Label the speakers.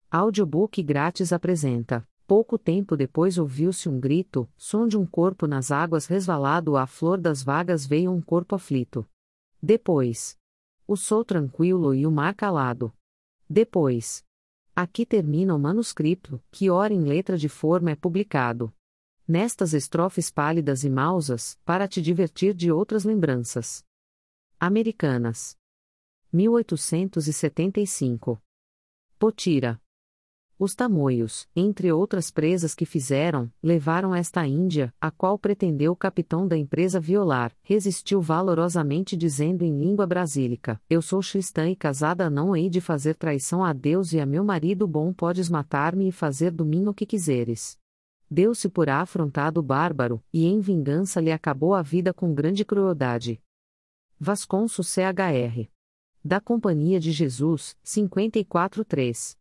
Speaker 1: Audiobook grátis apresenta. Pouco tempo depois ouviu-se um grito, som de um corpo nas águas resvalado à flor das vagas veio um corpo aflito. Depois. O sol tranquilo e o mar calado. Depois. Aqui termina o manuscrito, que ora em letra de forma é publicado. Nestas estrofes pálidas e mausas, para te divertir de outras lembranças. Americanas. 1875. Potira. Os tamoios, entre outras presas que fizeram, levaram esta Índia, a qual pretendeu o capitão da empresa violar, resistiu valorosamente dizendo em língua brasílica, eu sou cristã e casada não hei de fazer traição a Deus e a meu marido bom podes matar-me e fazer do mim o que quiseres. Deu-se por afrontado o bárbaro, e em vingança lhe acabou a vida com grande crueldade. Vasconcelos Chr. Da Companhia de Jesus, 54-3.